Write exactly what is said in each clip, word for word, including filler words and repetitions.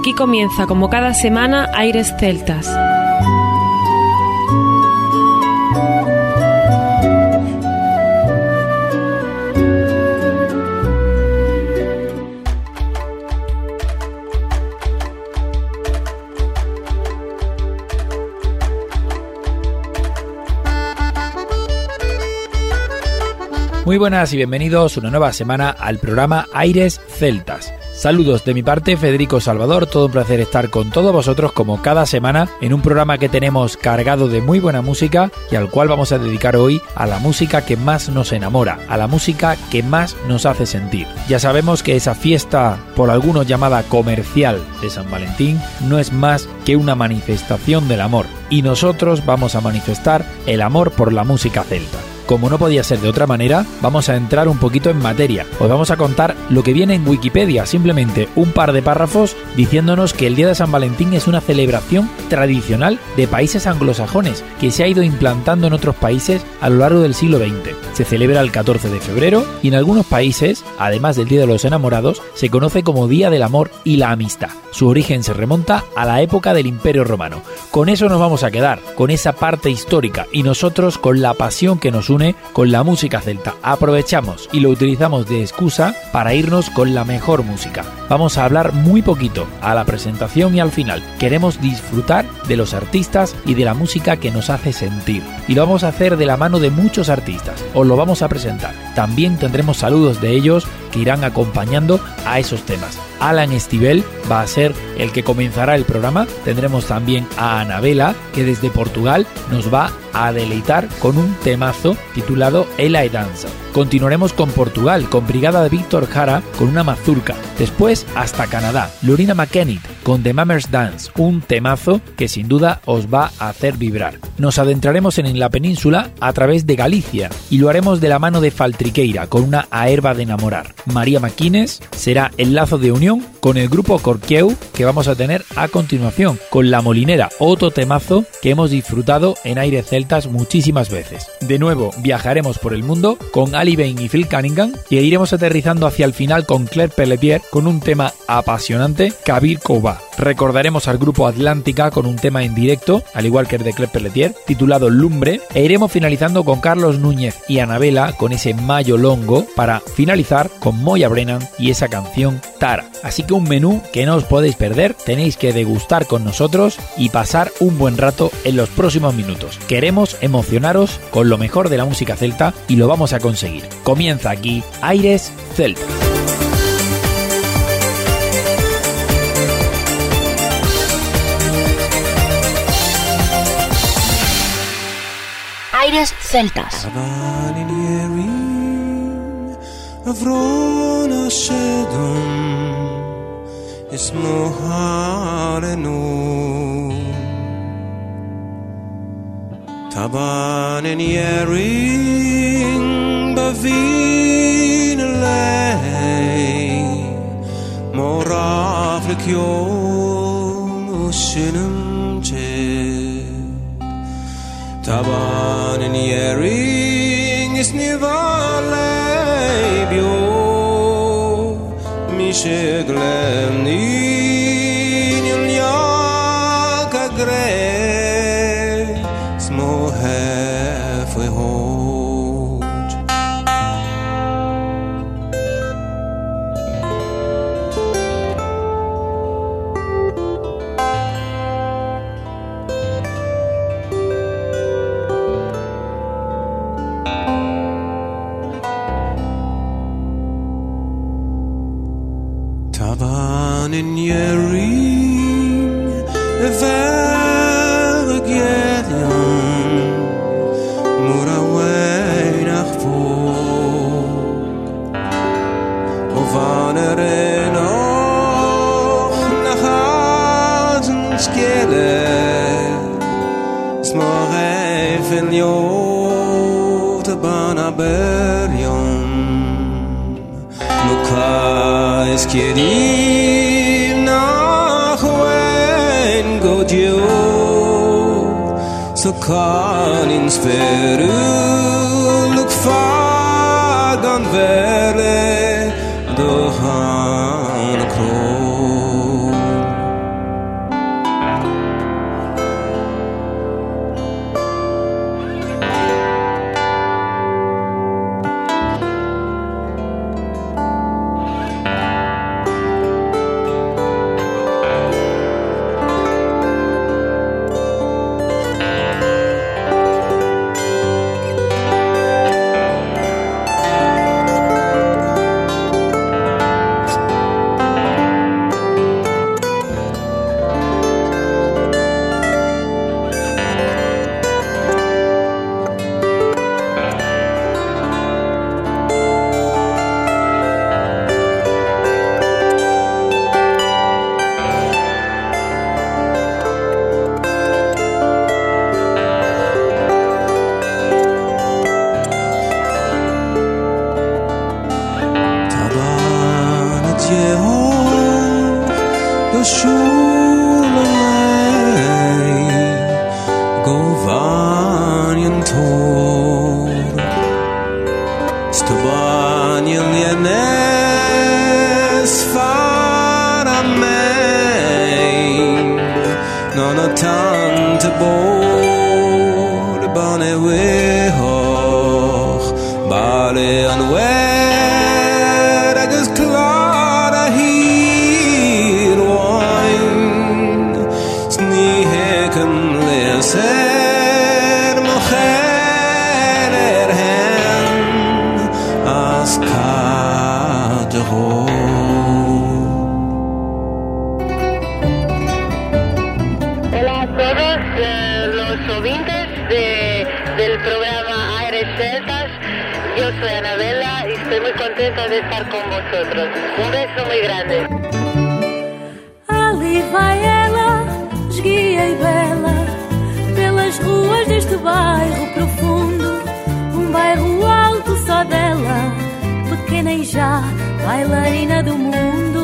Aquí comienza, como cada semana, Aires Celtas. Muy buenas y bienvenidos una nueva semana al programa Aires Celtas. Saludos de mi parte, Federico Salvador, todo un placer estar con todos vosotros como cada semana en un programa que tenemos cargado de muy buena música y al cual vamos a dedicar hoy a la música que más nos enamora, a la música que más nos hace sentir. Ya sabemos que esa fiesta, por algunos llamada comercial de San Valentín, no es más que una manifestación del amor y nosotros vamos a manifestar el amor por la música celta. Como no podía ser de otra manera, vamos a entrar un poquito en materia. Os vamos a contar lo que viene en Wikipedia, simplemente un par de párrafos diciéndonos que el Día de San Valentín es una celebración tradicional de países anglosajones que se ha ido implantando en otros países a lo largo del siglo veinte. Se celebra el catorce de febrero y en algunos países, además del Día de los Enamorados, se conoce como Día del Amor y la Amistad. Su origen se remonta a la época del Imperio Romano. Con eso nos vamos a quedar, con esa parte histórica y nosotros con la pasión que nos une con la música celta. Aprovechamos y lo utilizamos de excusa para irnos con la mejor música. Vamos a hablar muy poquito a la presentación y al final. Queremos disfrutar de los artistas y de la música que nos hace sentir. Y lo vamos a hacer de la mano de muchos artistas. Os lo vamos a presentar. También tendremos saludos de ellos que irán acompañando a esos temas. Alan Estivell va a ser el que comenzará el programa. Tendremos también a Anabela, que desde Portugal nos va a deleitar con un temazo titulado Ela e Danza. Continuaremos con Portugal, con Brigada de Víctor Jara, con una mazurca. Después hasta Canadá, Lorina McKennitt con The Mammers Dance, un temazo que sin duda os va a hacer vibrar. Nos adentraremos en la península a través de Galicia y lo haremos de la mano de Faltriqueira con una A Herba de Enamorar. María Maquines será el lazo de unión con el grupo Corqueu que vamos a tener a continuación, con La Molinera, otro temazo que hemos disfrutado en Aires Celtas muchísimas veces. De nuevo viajaremos por el mundo con Ali Bain y Phil Cunningham e iremos aterrizando hacia el final con Claire Pelletier con un tema apasionante, Kabir Kouba. Recordaremos al grupo Atlántica con un tema en directo, al igual que el de Claire Pelletier, titulado Lumbre, e iremos finalizando con Carlos Núñez y Anabela con ese Mayo Longo para finalizar con Moya Brennan y esa canción Tara. Así que un menú que no os podéis perder, tenéis que degustar con nosotros y pasar un buen rato en los próximos minutos. Queremos emocionaros con lo mejor de la música celta y lo vamos a conseguir. Comienza aquí Aires Celta. Aires Celtas. Taban yering bavin lay moraf lekyon shinum che Taban yering is nivalay bio misheglem ni nyal kagre halfway home. Taban in your ring, if ever get young. Så kan inspirere Look fagan vele Do han kron Schulalei Govanien Tor Stobanien Jenes Fara Mein Nona Tante Bode Bane Wehoch Bale an Wer Agus Clara Hier Wine Sni Heken Leser Mocher Erhen As Kadro Hola a todos eh, los oyentes de, del programa Aires Celtas. Yo soy Anabela y estoy muy contenta de estar con vosotros. Un beso muy grande. Ali vai ela, esguia e bela, pelas ruas deste bairro profundo. Um bairro alto só dela, pequena e já bailarina do mundo.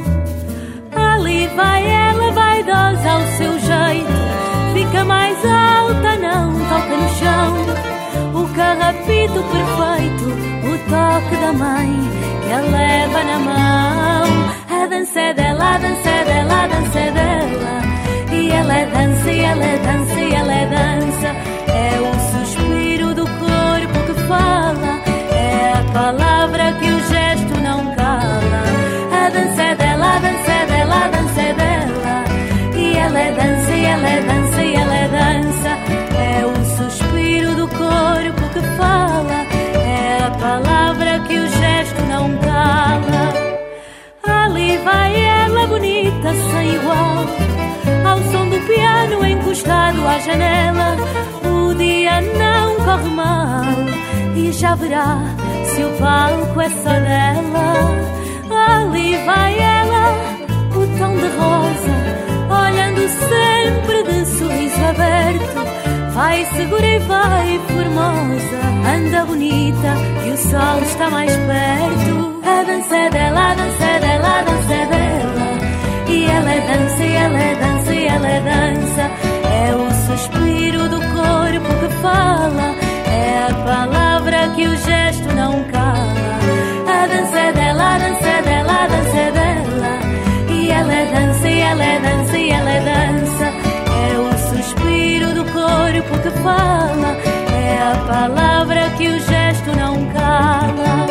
Ali vai ela, vaidosa ao seu jeito, fica mais alta, não toca no chão. O carrapito perfeito, o toque da mãe que a leva na mão. A dança é dela, a dança é dela, a dança é dela. E ela é dança, e ela é dança, e ela é dança. É o suspiro do corpo que fala, é a palavra que o gesto não cala. A dança é dela, a dança é dela, a dança é dela. E ela é dança, e ela é dança, e ela é dança. É o suspiro do corpo que fala, é a palavra que o gesto não cala. Ali vai ela bonita sem igual, ao som do piano encostado à janela. O dia não corre mal e já verá se o palco é só dela. Ali vai ela, o tom de rosa, olhando sempre de sorriso aberto. Vai segura e vai formosa, anda bonita e o sol está mais perto. A dança é dela, a dança é dela, a dança é dela. E ela é dança, e ela é dança, e ela é dança. É o suspiro do corpo que fala, é a palavra que o gesto não cala. A dança é dela, a dança é dela, a dança é dela. E ela é dança, e ela é dança, e ela é dança. É o suspiro do corpo que fala, é a palavra que o gesto não cala.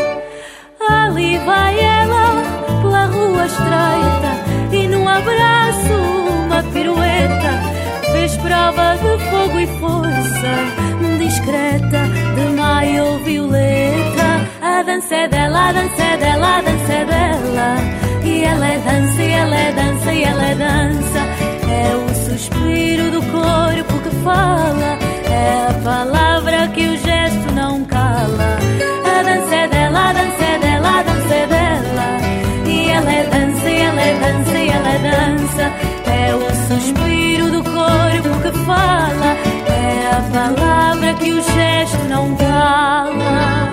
Ali vai ela pela rua estreita e num abraço uma pirueta. Fez prova de fogo e força, discreta, de maio ou violeta. A dança é dela, a dança é dela, a dança é dela. E ela é dança, e ela é dança, e ela é dança. É o suspiro do corpo que fala, é a palavra que o gesto não cala. A dança é dela, a dança é dela, a dança é dela. E ela é dança, e ela é dança, e ela é dança. É o suspiro do corpo que fala, é a palavra que o gesto não cala.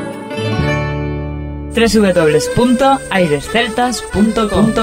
w w w punto aires celtas punto com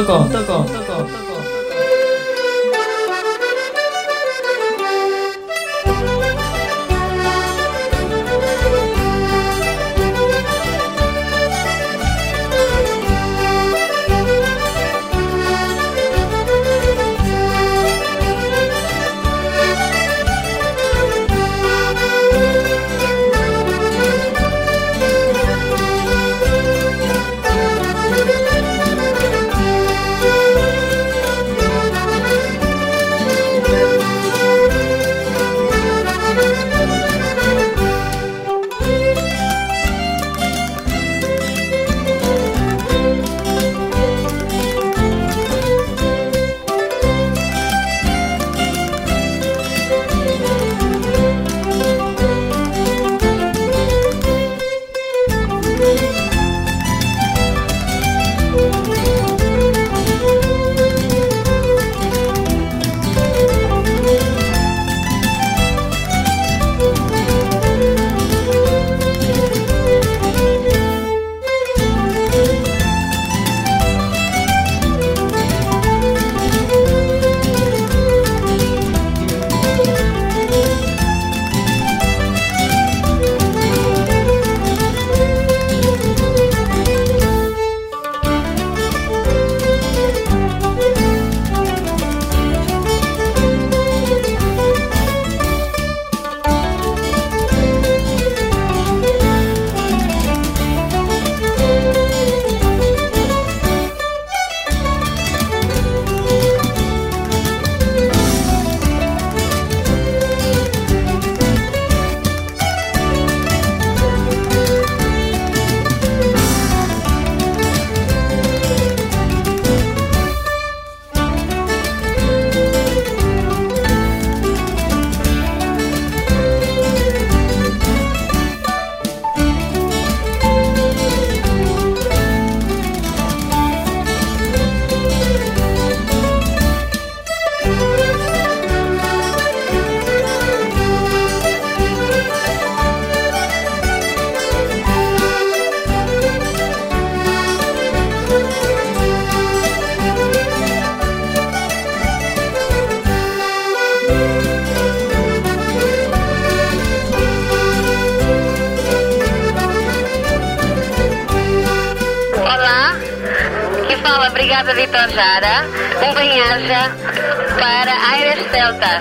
fala Brigada Vitor Jara, um bem-aja para Aires Celtas.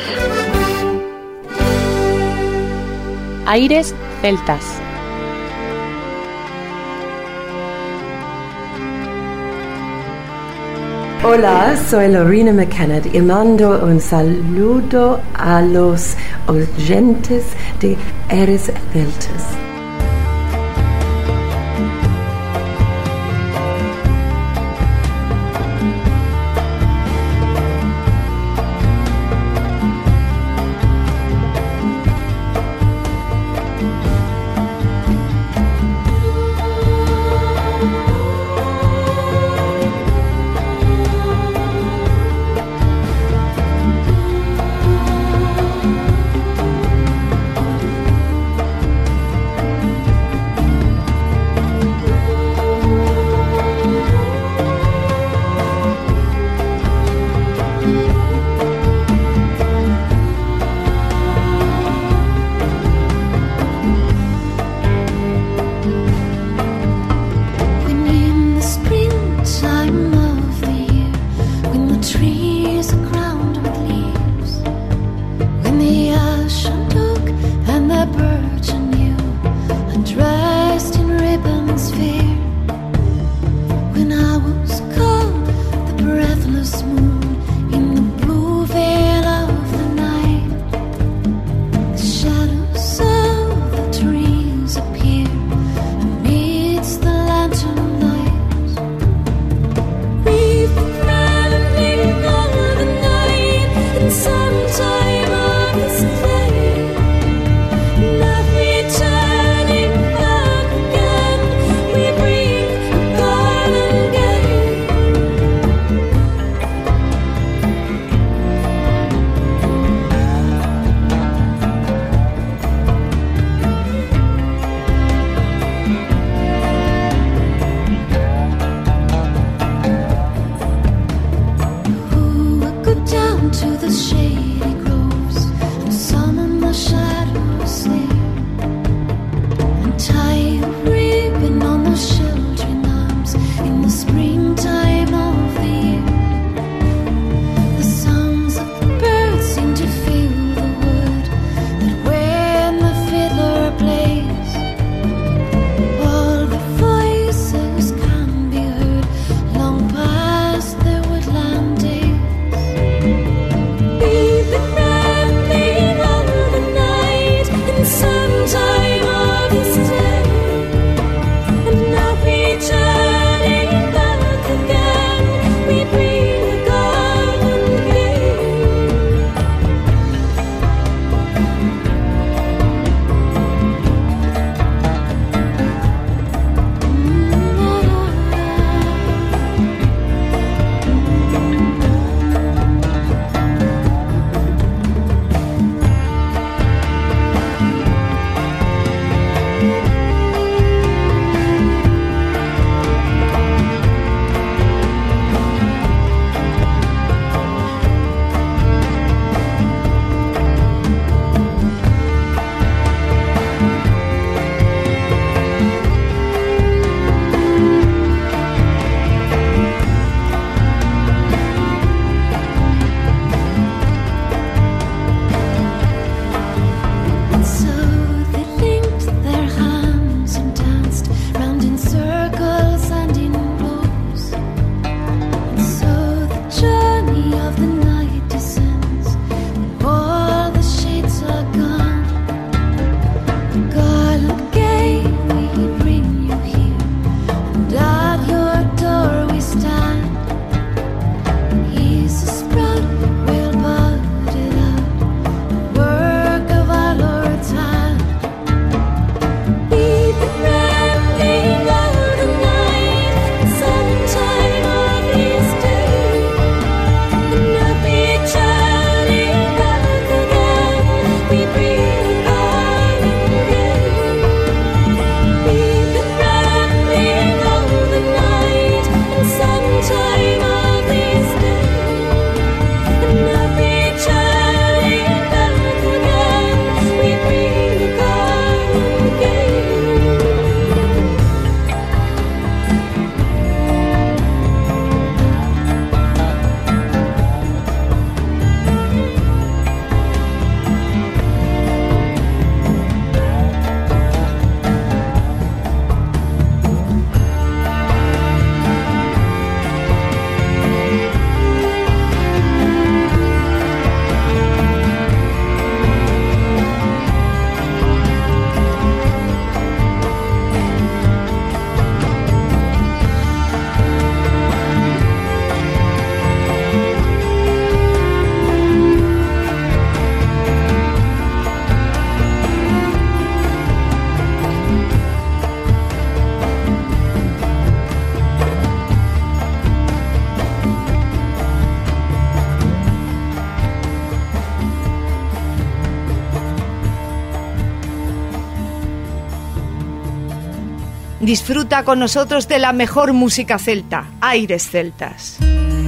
Aires Celtas. Hola, soy Lorena McKenna y mando un saludo a los oyentes de Aires Celtas. Disfruta con nosotros de la mejor música celta, Aires Celtas.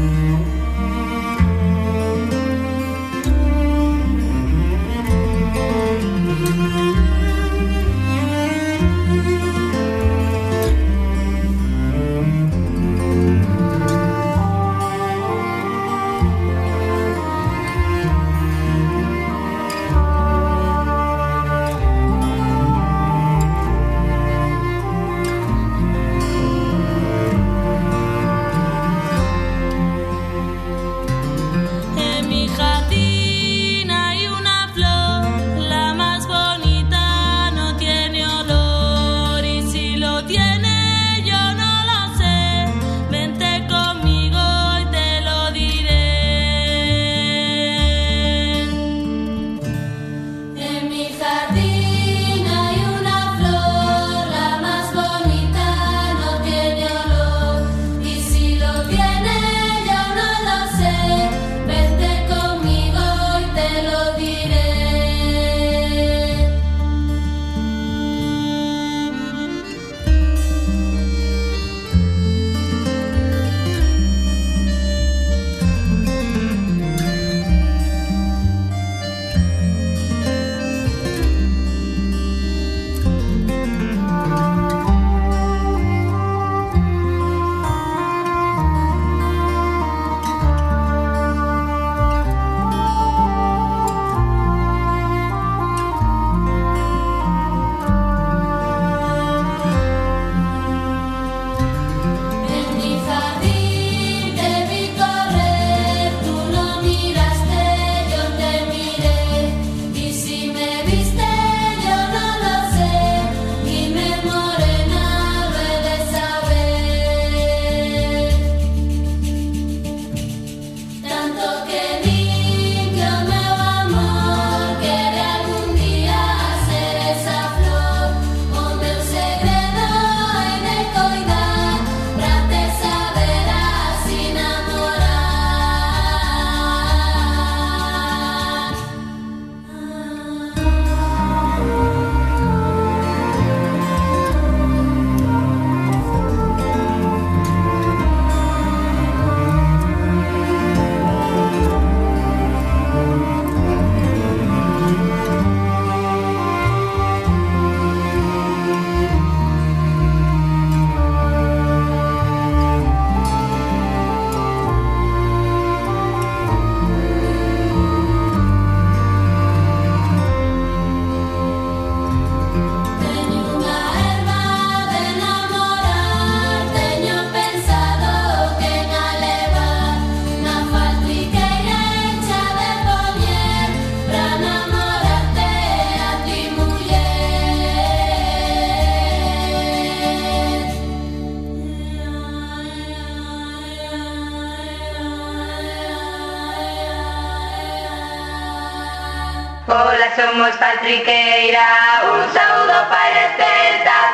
Hola, somos Patriqueira, un saludo para Aires Celtas.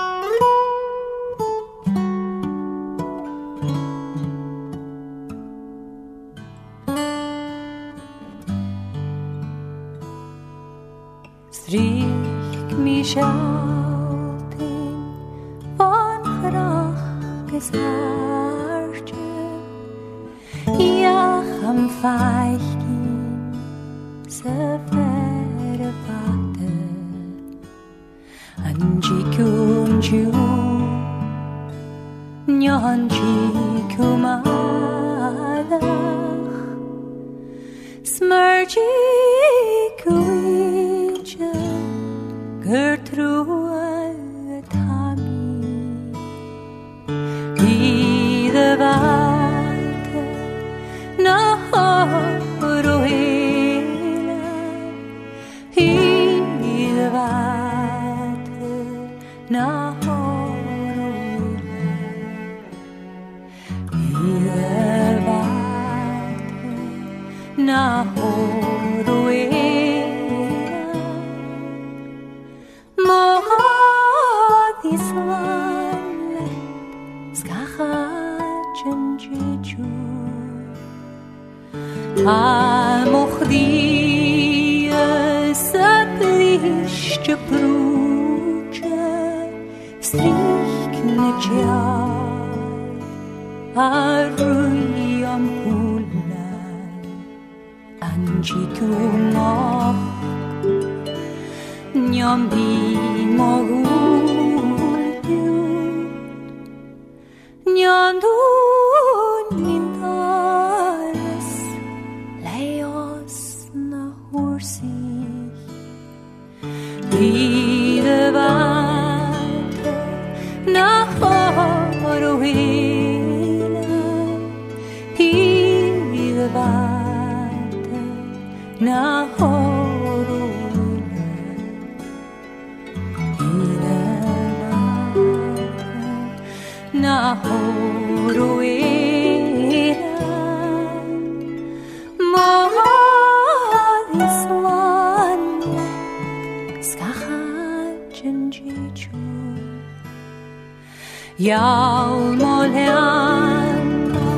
Stryk mi sjouting van graag geslartje. Ja, am feichtin se verre pate. Anji kunju, nyanji kumalach. Smerji kuija, Gertrude Tami. Ide varte na rohela. Ide varte na rohela. Ide varte na rohela. Al-Mukhdiya sabliște pruce, stryknetja aruyam hula anjituma nyambi moguldu nyandu nindares leos na hursi Ideva na horohina Ideva na horohina Ideva na horohina Mohadiswan Skahajanjichu Yalmolyan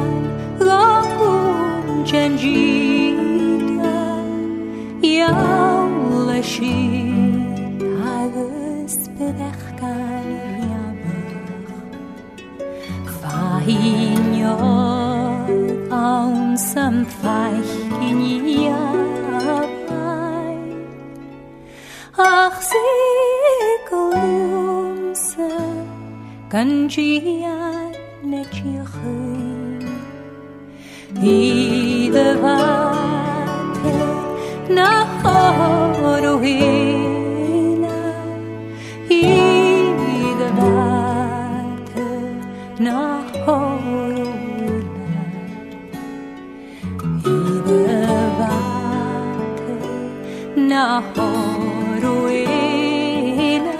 Gakun Janjita Yalashit Agus Bedechkal Yabach Fahinyot Aun Samfach Kinyabai Ach Sikolumse Kanjian Netjichin Idevate Na horohina Idevate Na horohina Idevate Na horohina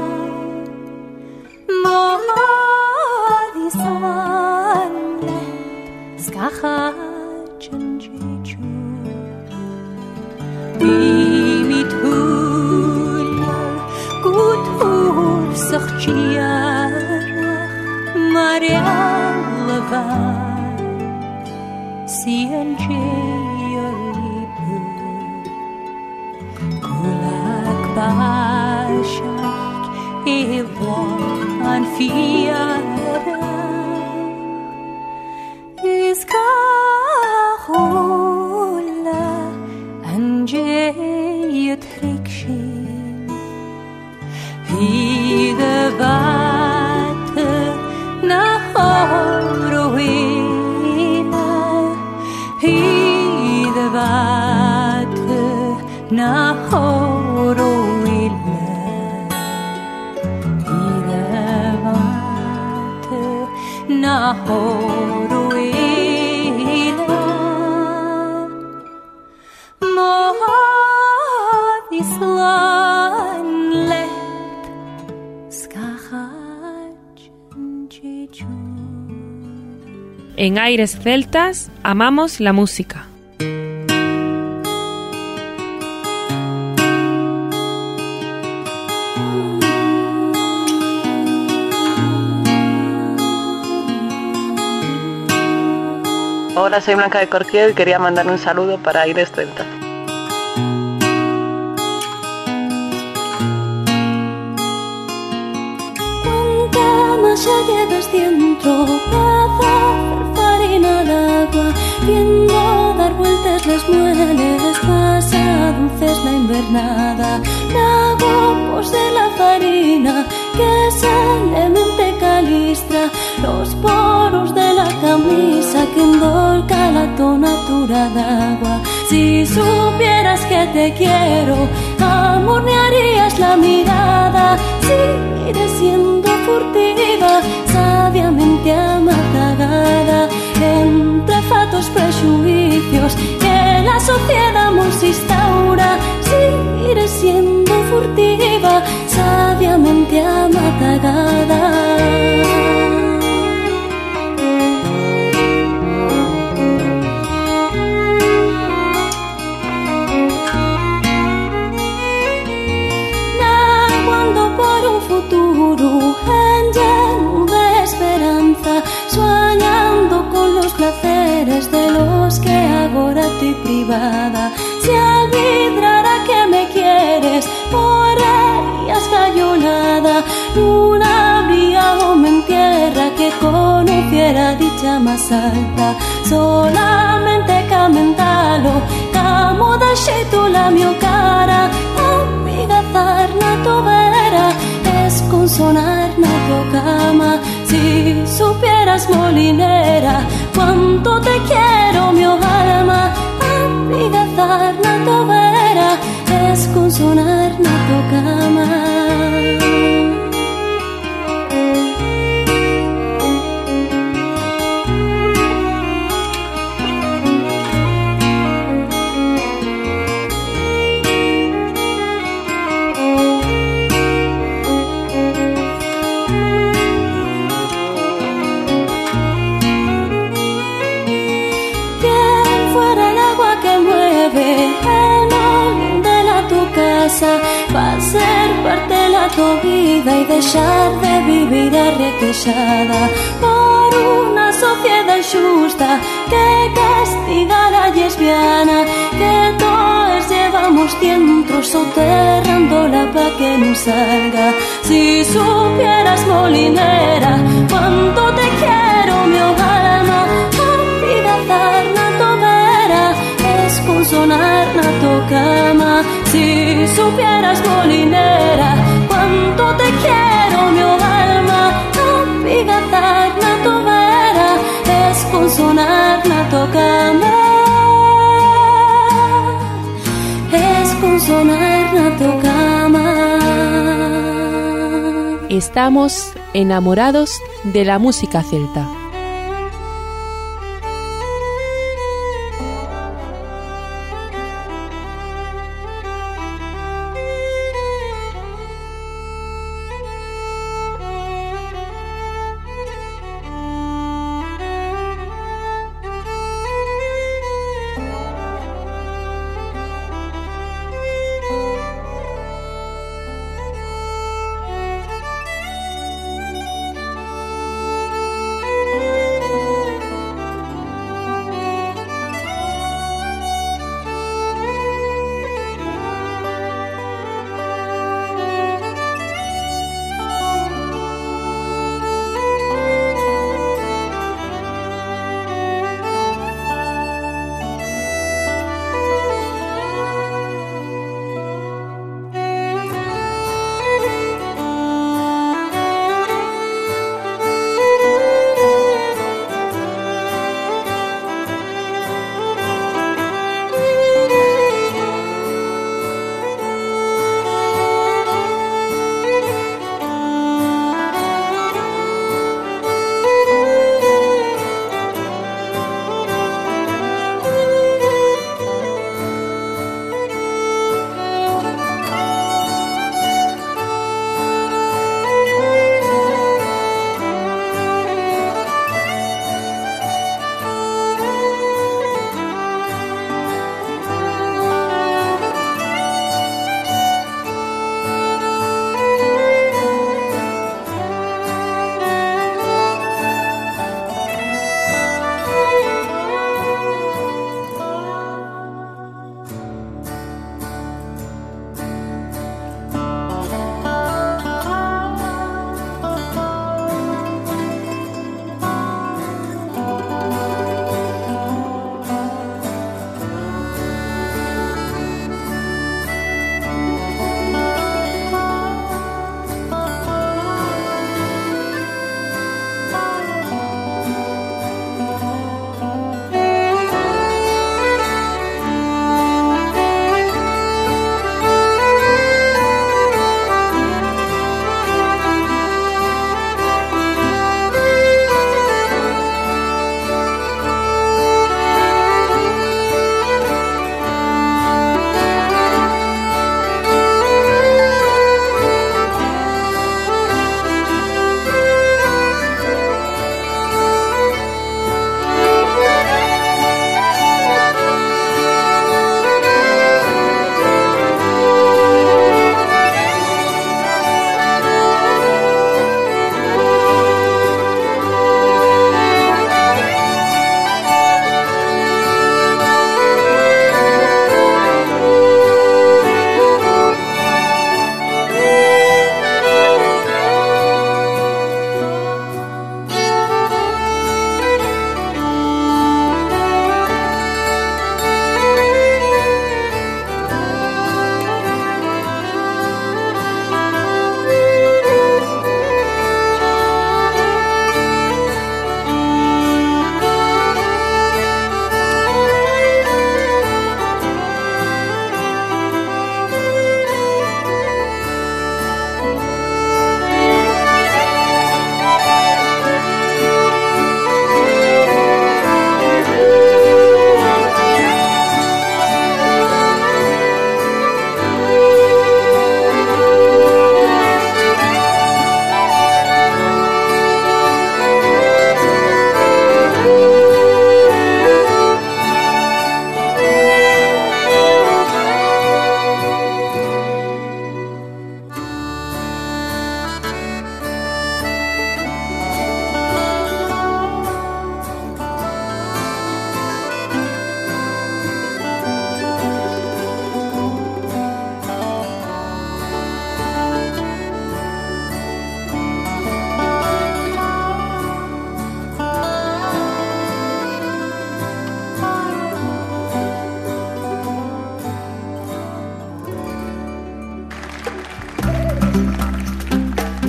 Mohadiswan Skahajanjichu Bimithula Kuthur Sakhchiarach Marialava Sianjayaribu Kulak Bashak Ewan Fiara Iskahula Anjayat Rikshin Idevate Na horohina Idevate Na horohina Idevate Na horohina Mohadislan let Skahajanjichu En Aires Celtas amamos la música. Hola, soy Blanca de Corquier y quería mandar un saludo para Aires Celtas. Cuánta masa llevas dentro para hacer farina al agua, viendo dar vueltas las mueles, pasa dulces la invernada, lavamos de la farina que salemente calistra los poros de la camisa que endolca la tonatura d'agua. Si supieras que te quiero, amornearías la mirada, seguiré siendo furtiva, sabiamente amatagada, entre fatos prejuicios que la sociedad nos instaura. Seguiré siendo furtiva, sabiamente amatagada. Naguando por un futuro en voz alta, solamente camentalo, camo da xeito la mio cara, amigazar na tovera, esconsonar na tua cama. Si supieras, molinera, cuánto te quiero, mi alma, amigazar na tovera, esconsonar na tua cama. Va a ser parte de la tu vida y dejar de vivir arrequejada por una sociedad injusta que castiga a la lesbiana, que todos llevamos dentro soterrándola pa' que no salga. Si supieras, molinera, cuánto te quiero, mi alma, amigazar na tovera, esconsonar na tu cama. Si supieras, molinera, cuánto te quiero, mi alma, amigazar na tovera, esconsonar na tu cama, esconsonar na tu cama. Estamos enamorados de la música celta.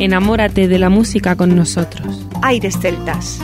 Enamórate de la música con nosotros. Aires Celtas.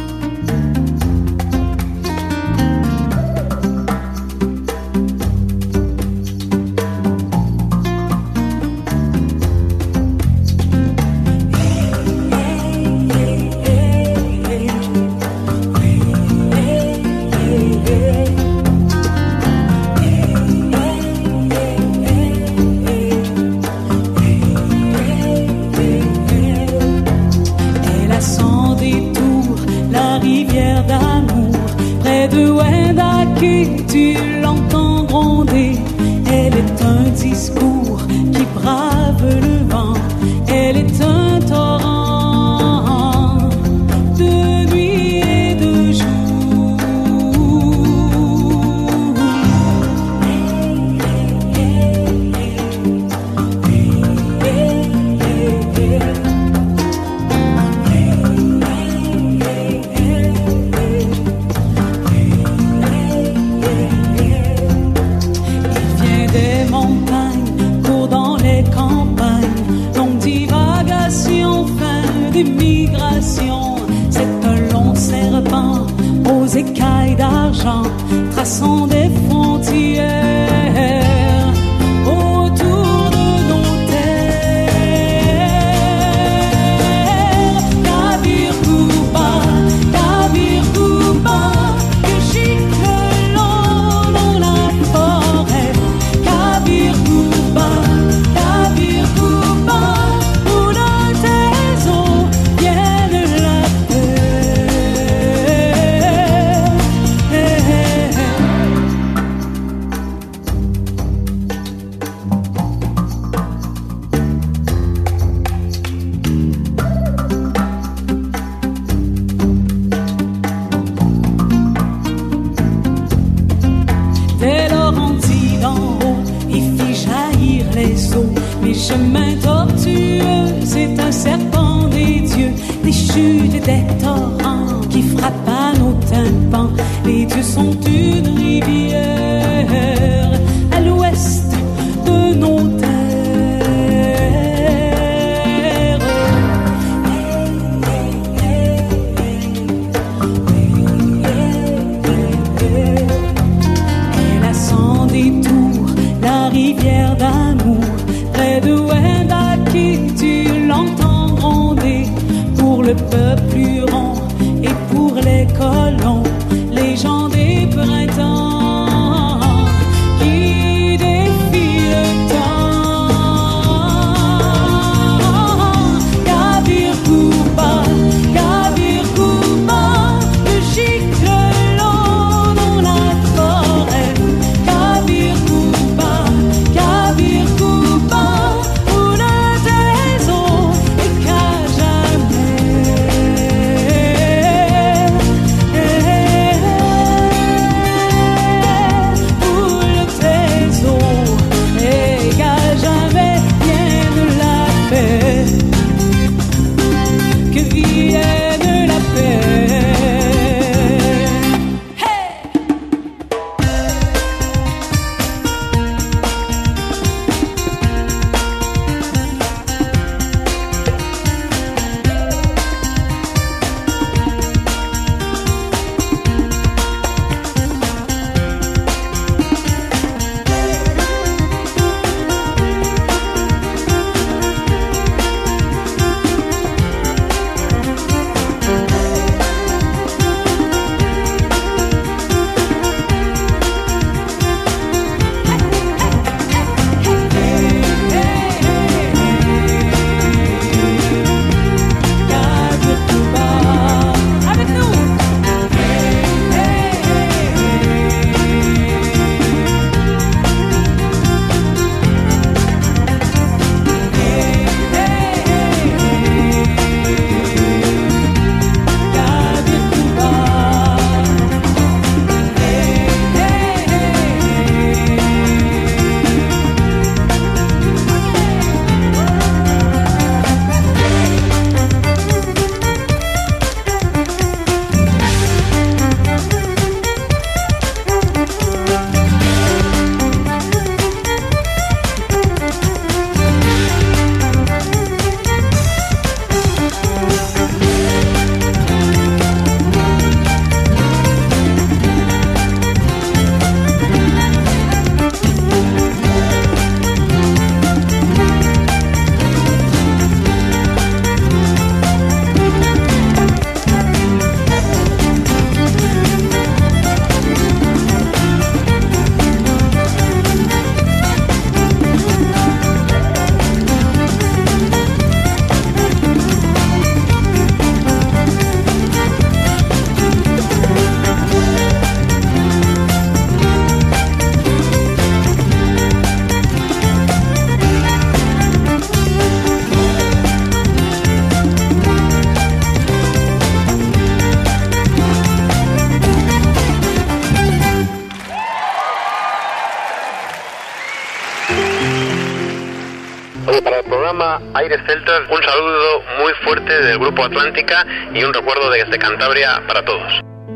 programa Aires Celtas, un saludo muy fuerte del Grupo Atlántica y un recuerdo desde Cantabria para todos.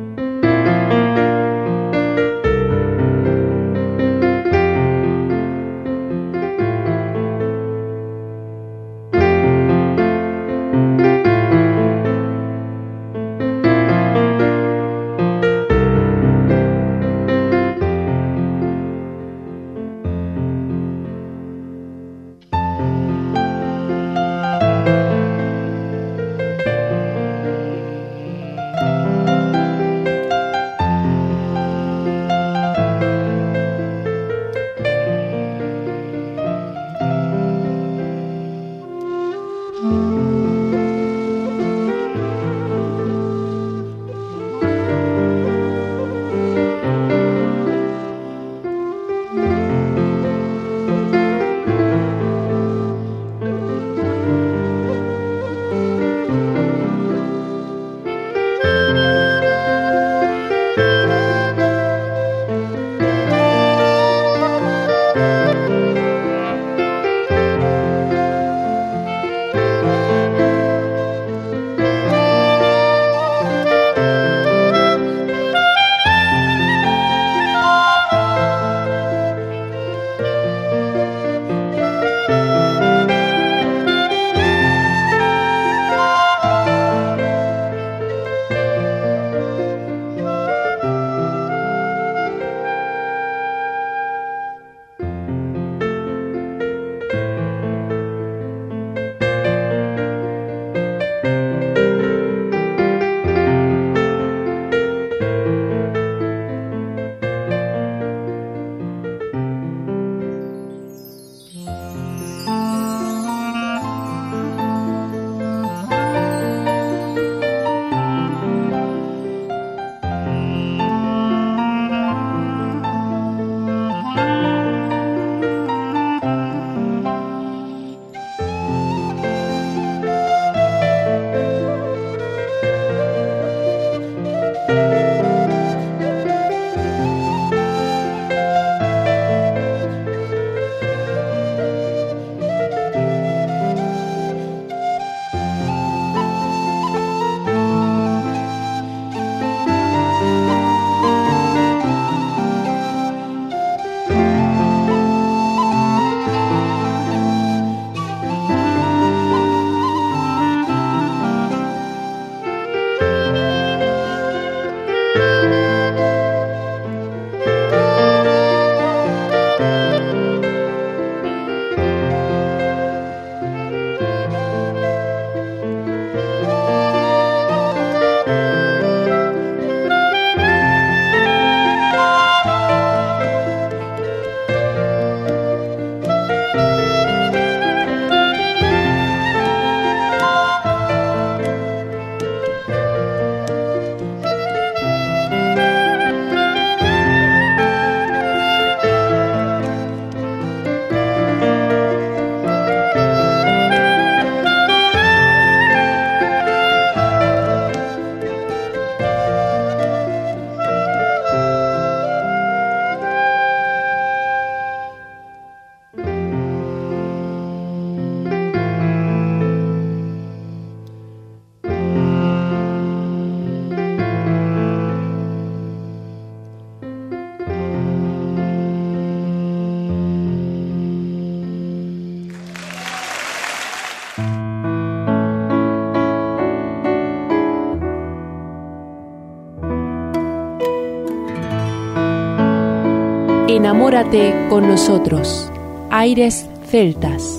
Enamórate con nosotros. Aires Celtas.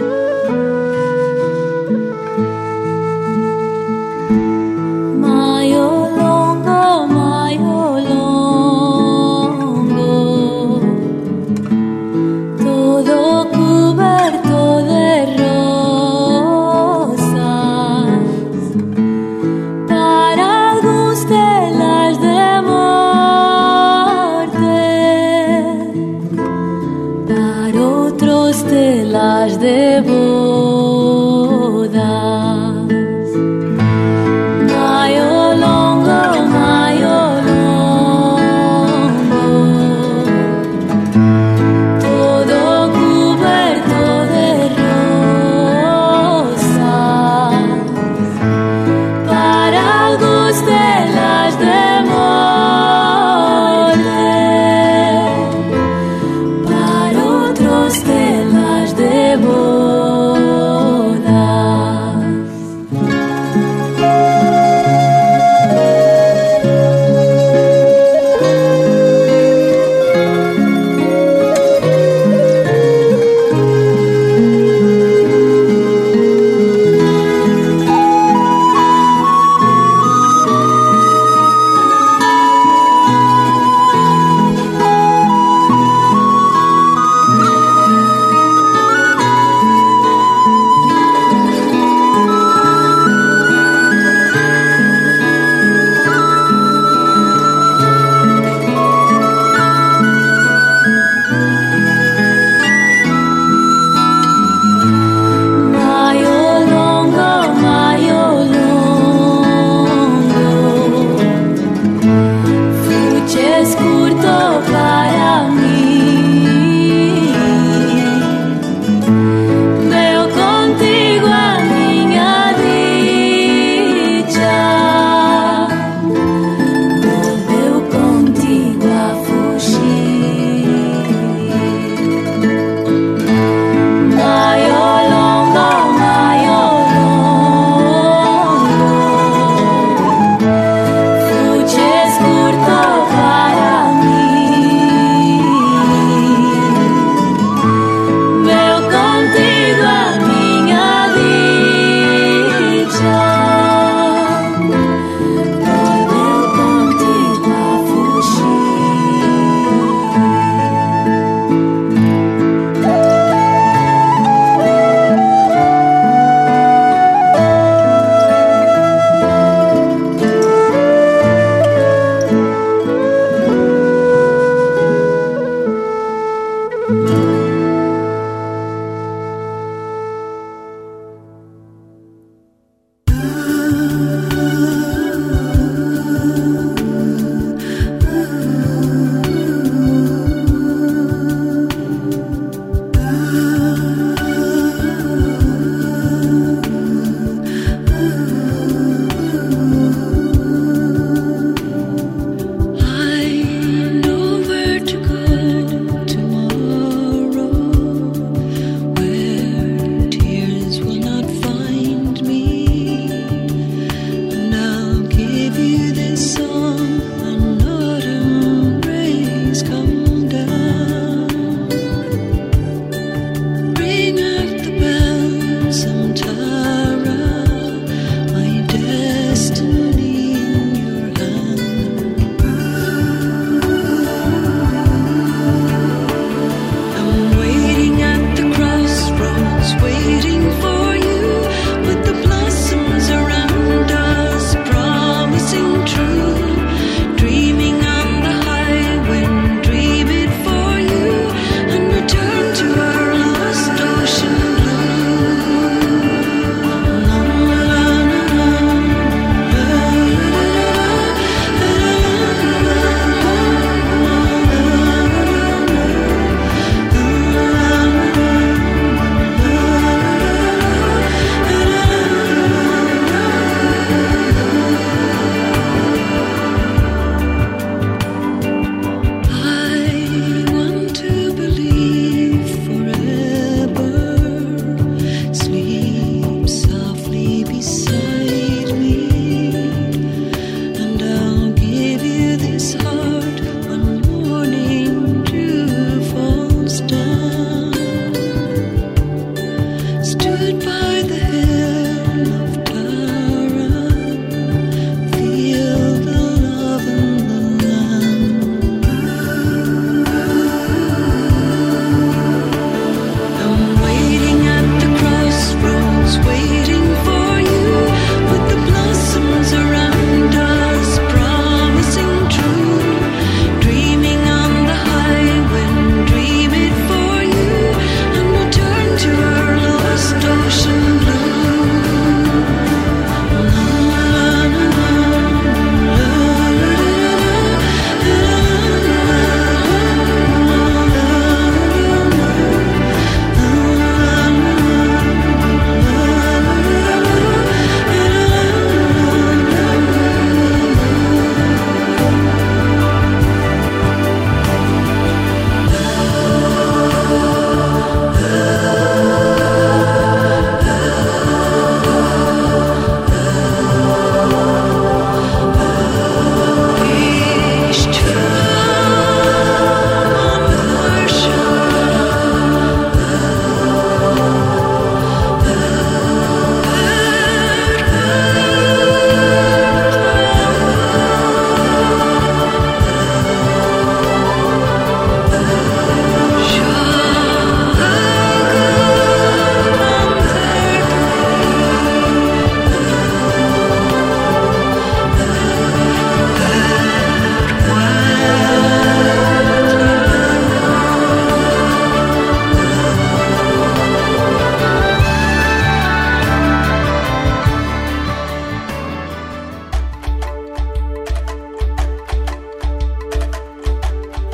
My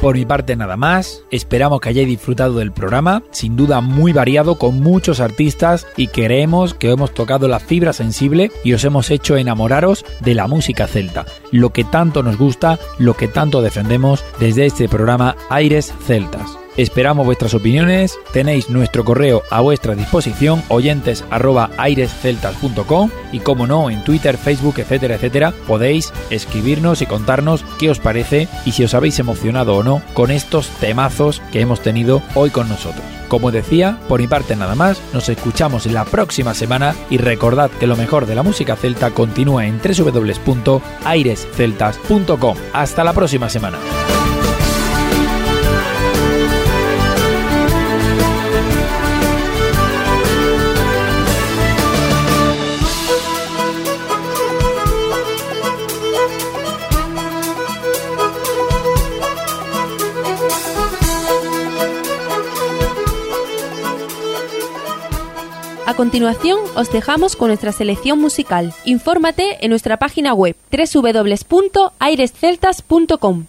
Por mi parte nada más, esperamos que hayáis disfrutado del programa, sin duda muy variado con muchos artistas y creemos que hemos tocado la fibra sensible y os hemos hecho enamoraros de la música celta, lo que tanto nos gusta, lo que tanto defendemos desde este programa Aires Celtas. Esperamos vuestras opiniones, tenéis nuestro correo a vuestra disposición, oyentes arroba airesceltas punto com y como no, en Twitter, Facebook, etcétera, etcétera, podéis escribirnos y contarnos qué os parece y si os habéis emocionado o no con estos temazos que hemos tenido hoy con nosotros. Como decía, por mi parte nada más, nos escuchamos la próxima semana y recordad que lo mejor de la música celta continúa en doble u doble u doble u punto airesceltas punto com. Hasta la próxima semana. A continuación, os dejamos con nuestra selección musical. Infórmate en nuestra página web doble u doble u doble u punto airesceltas punto com.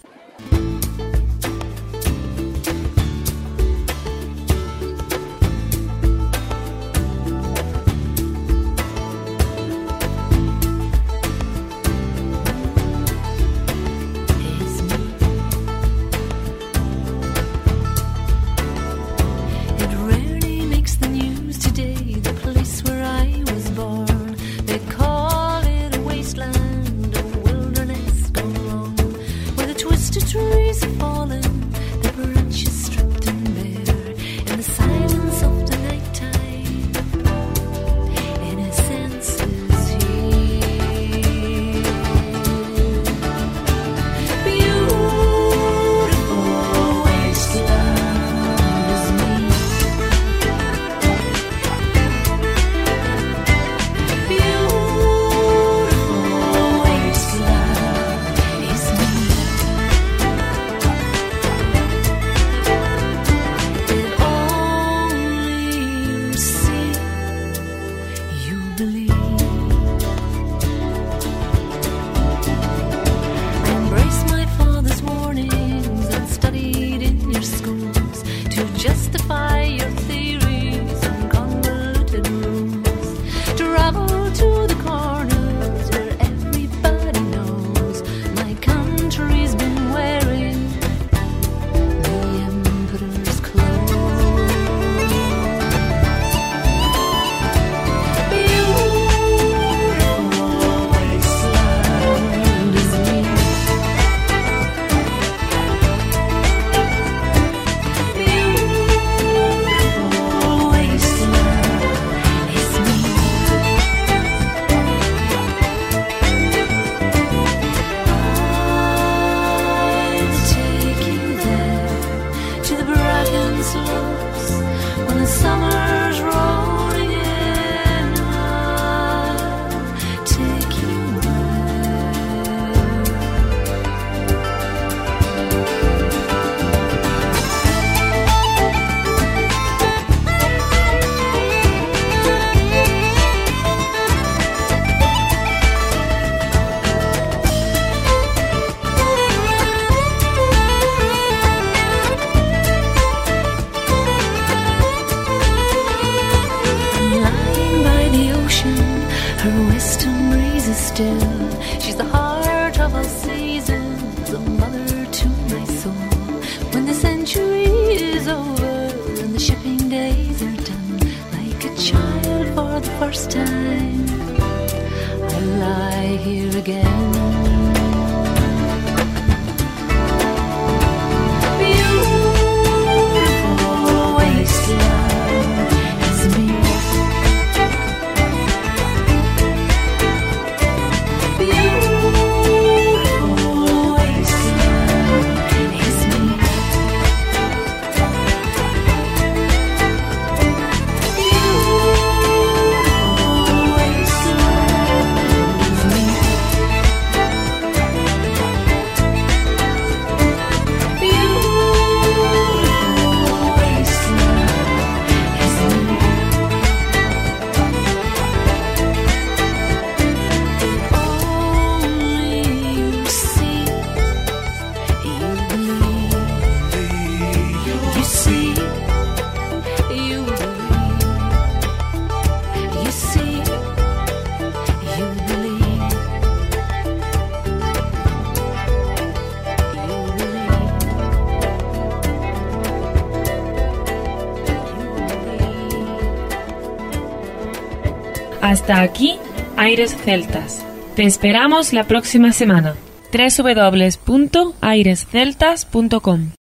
First time I lie here again. Hasta aquí, Aires Celtas. Te esperamos la próxima semana. doble u doble u doble u punto aires celtas punto com